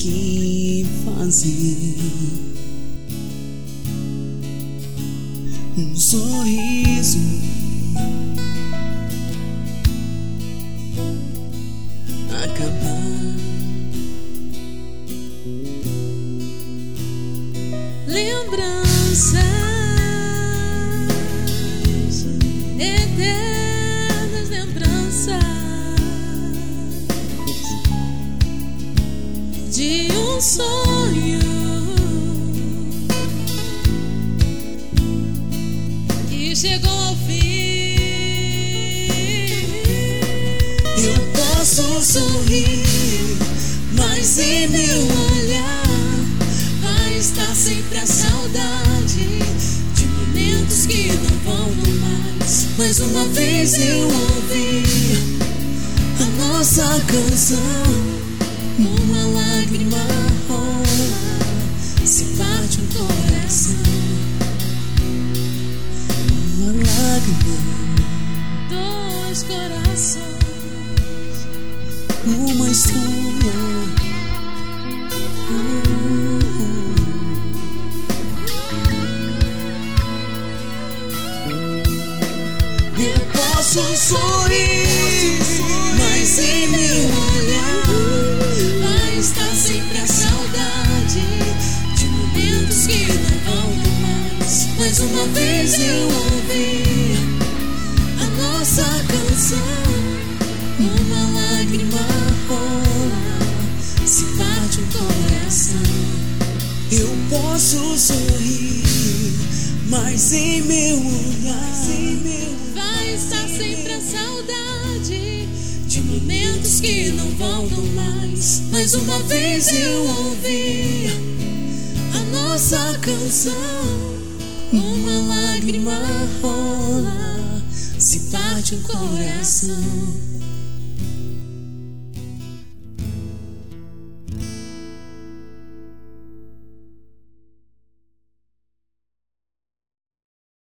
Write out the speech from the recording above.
que fazer. Um sorriso acabar. Lembranças eternas, lembranças de um sonho que chegou ao fim. Eu posso sorrir, mas em meu olhar vai estar sempre a saudade de momentos que não voltam mais. Mais uma vez eu ouvi a nossa canção. Uma lágrima rola, se bate um coração. Uma lágrima, Dois corações, uma história. Eu posso sorrir, mas em meu olhar vai estar sempre a saudade de momentos que não voltam mais. Mais uma vez eu ouvi a nossa canção. Uma lágrima rola, se bate um coração. Eu posso sorrir, mas em meu olhar vai estar sempre a saudade de momentos que não voltam mais. mais uma vez eu ouvi a nossa canção. Uma lágrima rola, se bate um coração.